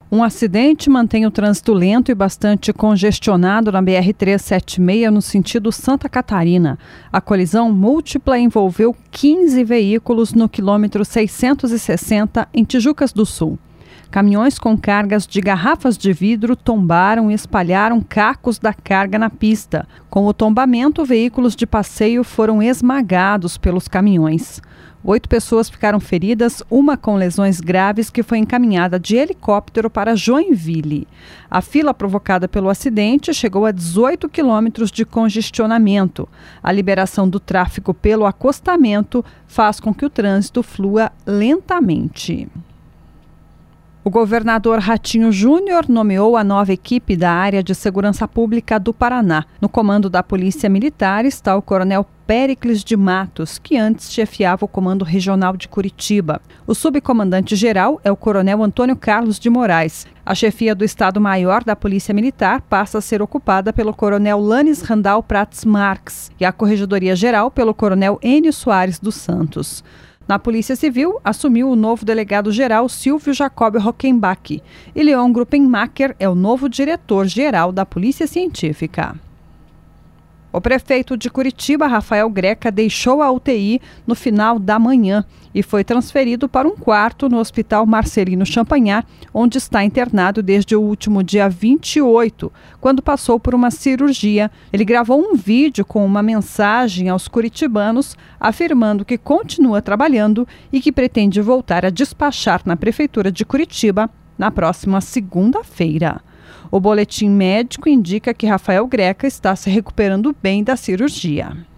Um acidente mantém o trânsito lento e bastante congestionado na BR-376 no sentido Santa Catarina. A colisão múltipla envolveu 15 veículos no quilômetro 660 em Tijucas do Sul. Caminhões com cargas de garrafas de vidro tombaram e espalharam cacos da carga na pista. Com o tombamento, veículos de passeio foram esmagados pelos caminhões. 8 pessoas ficaram feridas, uma com lesões graves que foi encaminhada de helicóptero para Joinville. A fila provocada pelo acidente chegou a 18 quilômetros de congestionamento. A liberação do tráfego pelo acostamento faz com que o trânsito flua lentamente. O governador Ratinho Júnior nomeou a nova equipe da área de segurança pública do Paraná. No comando da Polícia Militar está o coronel Péricles de Matos, que antes chefiava o Comando Regional de Curitiba. O subcomandante-geral é o coronel Antônio Carlos de Moraes. A chefia do Estado-Maior da Polícia Militar passa a ser ocupada pelo coronel Lanes Randall Prats Marques e a Corregedoria-Geral pelo coronel Enio Soares dos Santos. Na Polícia Civil, assumiu o novo delegado-geral Silvio Jacob Rockenbach e Leon Gruppenmacher é o novo diretor-geral da Polícia Científica. O prefeito de Curitiba, Rafael Greca, deixou a UTI no final da manhã e foi transferido para um quarto no Hospital Marcelino Champagnat, onde está internado desde o último dia 28, quando passou por uma cirurgia. Ele gravou um vídeo com uma mensagem aos curitibanos, afirmando que continua trabalhando e que pretende voltar a despachar na Prefeitura de Curitiba na próxima segunda-feira. O boletim médico indica que Rafael Greca está se recuperando bem da cirurgia.